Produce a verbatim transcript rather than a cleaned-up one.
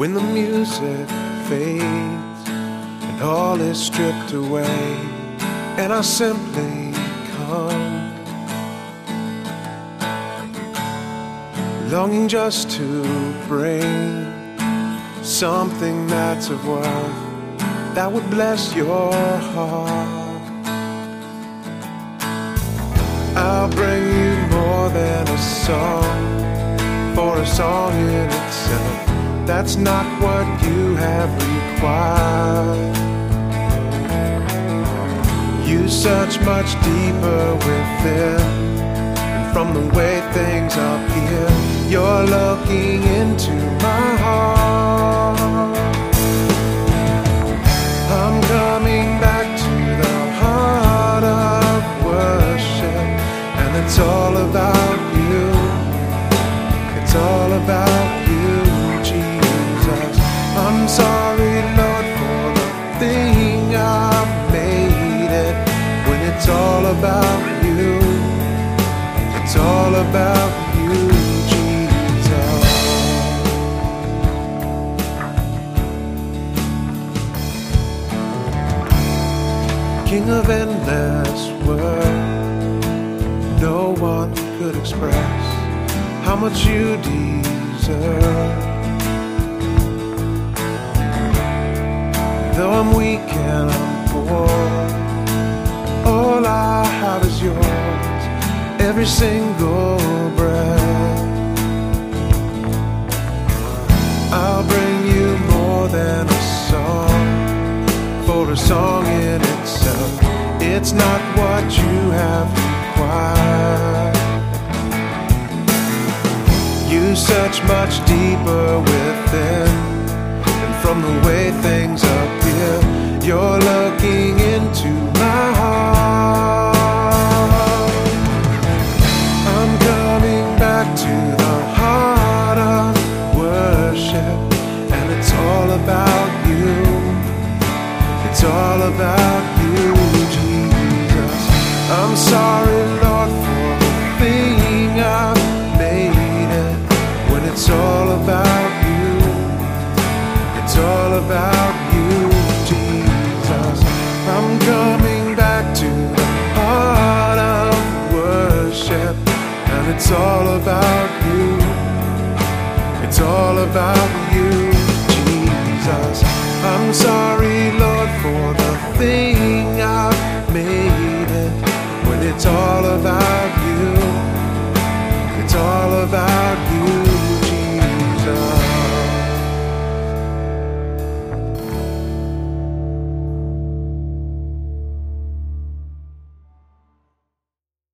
when the music fades and all is stripped away, and I simply come, longing just to bring something that's of worth that would bless your heart. I'll bring you more than a song, for a song in itself, that's not what you have required. You search much deeper within, and from the way things up here, you're looking into my heart. I'm coming back to the heart of worship, and it's all about you. It's all about you, Jesus. I'm sorry, Lord, for the thing I've made it, when it's all about you. It's all about you, Jesus. King of endless world, no one could express how much you deserve. Though I'm weak and I'm poor, all I have is yours, every single breath. I'll bring you more than a song, for a song in itself, it's not what you have required. You search much deeper within, and from the way things appear, you're looking into my heart. I'm coming back to the heart of worship, and it's all about you. It's all about you, Jesus. I'm sorry, Lord, for the thing I've made it, when it's all about you. It's all about you, Jesus. I'm coming back to the heart of worship, and it's all about you. It's all about you, Jesus. I'm sorry, Lord, for the things